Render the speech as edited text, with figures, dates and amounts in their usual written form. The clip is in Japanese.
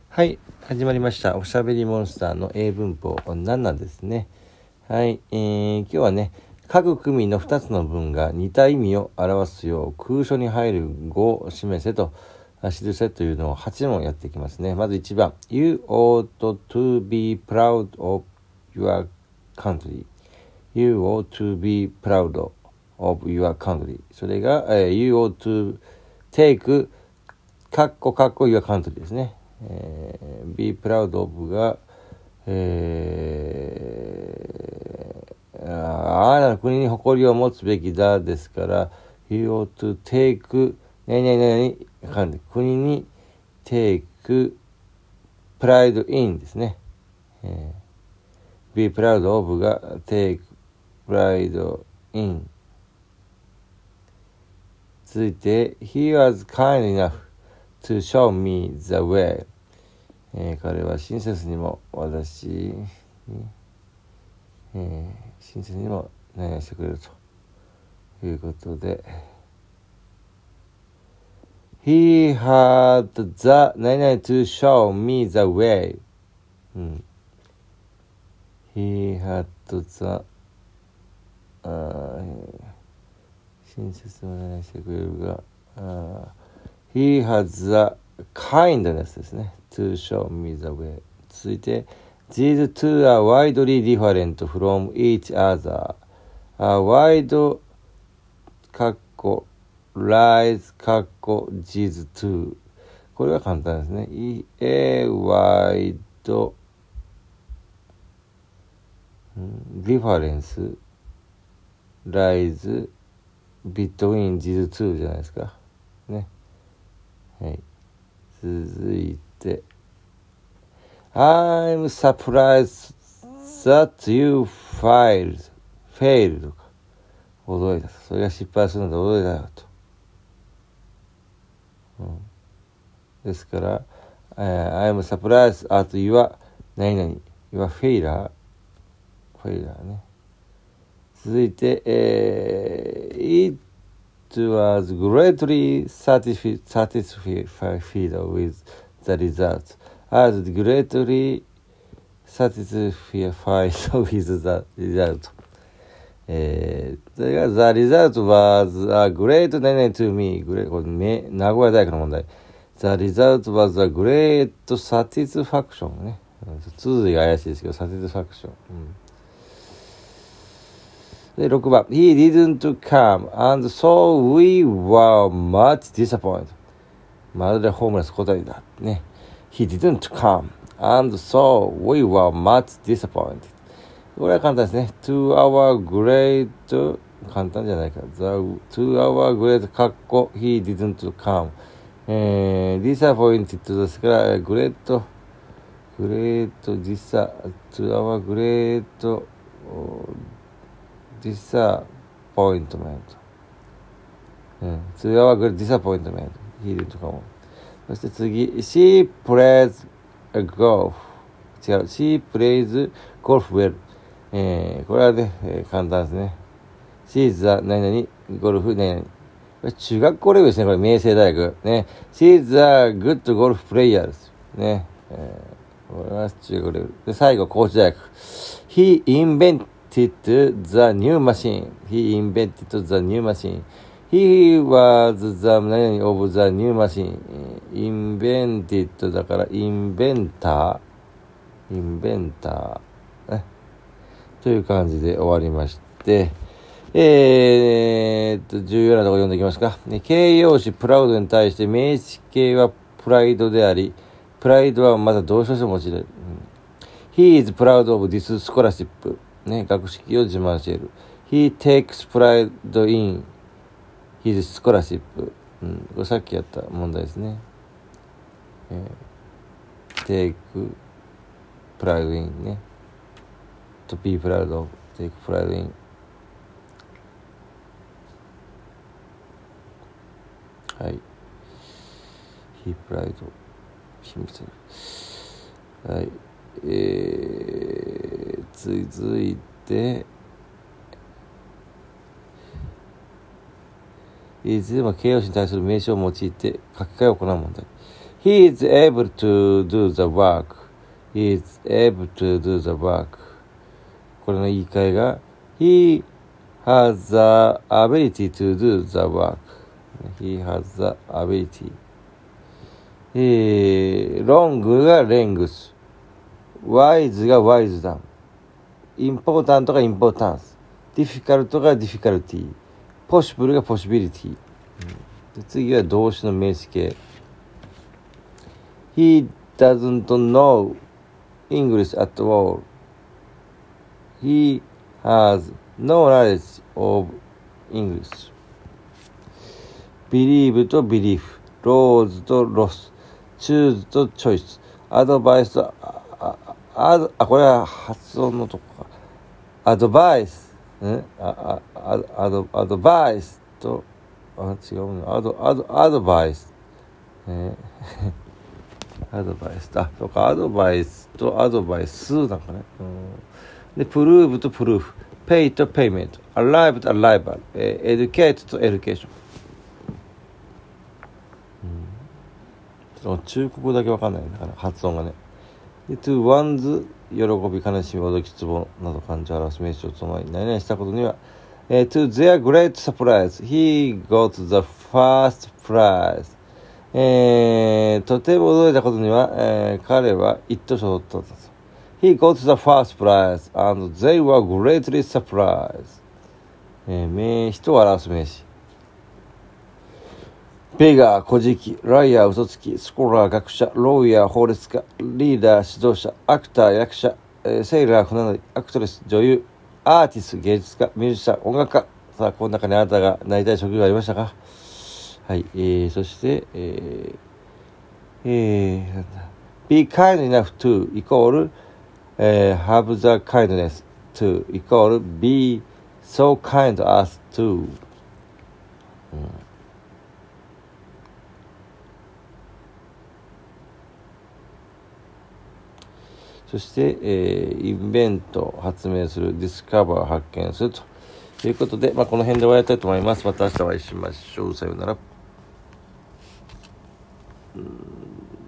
はい、始まりました。おしゃべりモンスターの英文法7ですね。はい、今日はね、各組の2つの文が似た意味を表すよう空所に入る語を示せと記せというのを8問やっていきますね。まず1番 You ought to be proud of your country. You ought to be proud of your country. それが、You ought to take かっこ your country ですね。be proud of が、あなたの国に誇りを持つべきだですから You ought to take 国に take pride in ですね、be proud of が take pride in 続いて He was kind enough to show me the way、彼は親切にも私に、親切にも何々してくれるということで He had the 何々 to show me the way、He had the 親切にも何々してくれるがHe has the kindness ですね to show me the way 続いて These two are widely different from each other wide かっこ lies かっこ these two これは簡単ですね wide difference lies between these two じゃないですかね。はい。続いて I'm surprised that you failed とか驚いた。それが失敗するので驚いたよと、ですから、I'm surprised at your 何々 your failure ね。続いて、It was greatly satisfied with the result. I was greatly satisfied with the result. それが The result was a great 何々 to me. これ名古屋大学の問題。The result was a great satisfaction ね。続きが怪しいですけど、satisfaction。で、6番 He didn't come and so we were much disappointed まるでホームレス答えだね He didn't come and so we were much disappointed これは簡単ですね To our great 簡単じゃないか To our great かっこ He didn't come、disappointed ですからグレートto our great disappointment、次はdisappointment ヒールとかもそして次 She plays golf 違う She plays golf well、これはね、簡単ですね She is a 何々ゴルフ何々これ中学校レベルですねこれ明星大学ね She is a good golf player ですね、これは中学レベルで最後高知大学 He invented the new machine. He invented the new machine. He was the name of the new machine. Invented だからインベンター、ね、という感じで終わりまして、重要なところ読んでいきますか。形容詞プラウドに対して名詞形はプライドであり、プライドはまだ動詞として用いられる。He is proud of this scholarship. ね、学識を自慢している。He takes pride in his scholarship、これさっきやった問題ですね。take pride in ね。to be proud of, take pride in。はい。he pride 秘密。はい。続いていつでも形容詞に対する名詞を用いて書き換えを行う問題 He is able to do the work. He is able to do the work. これの言い換えが He has the ability to do the work. He has the ability. ロングがレングス。ワイズがワイズダン。インポータントがインポータンス。ディフィカルトがディフィカルティ。ポシブルがポシビリティ。で次は動詞の名詞形。He doesn't know English at all. He has no knowledge of English. believe と belief, lose と loss, choose と choice, advice とこれは発音のとこか。advice、advice と違うね。advice、アドバイスそうか、アドバイスとアドバイスなんかね。で、プルーブとプルーフ、ペイとペイメント、アライブとアライバル、エデュケートとエデュケーション。中国語だけわかんないんだから、発音がね。で、to one's 喜び、悲しみ、驚き、ツボなど感情を表す名詞をその前に何々したことには、to their great surprise, he got the first prize. とても驚いたことには、彼は一等賞を取ったと。He got the first prize and they were greatly surprised. 名詞と表す名詞。ベガー、古事記、ライアー、嘘つき、スコラー、学者、ロイヤー、法律家、リーダー、指導者、アクター、役者、セイラー、船乗り、アクトレス、女優、アーティスト、芸術家、ミュージシャン、音楽家。さあ、この中にあなたがなりたい職業ありましたか？はい、そして、be kind enough to イコール、have the kindness to イコール be so kind as to、そして、インベント発明する、ディスカバー発見するということで、この辺で終わりたいと思います。また明日お会いしましょう。さようなら。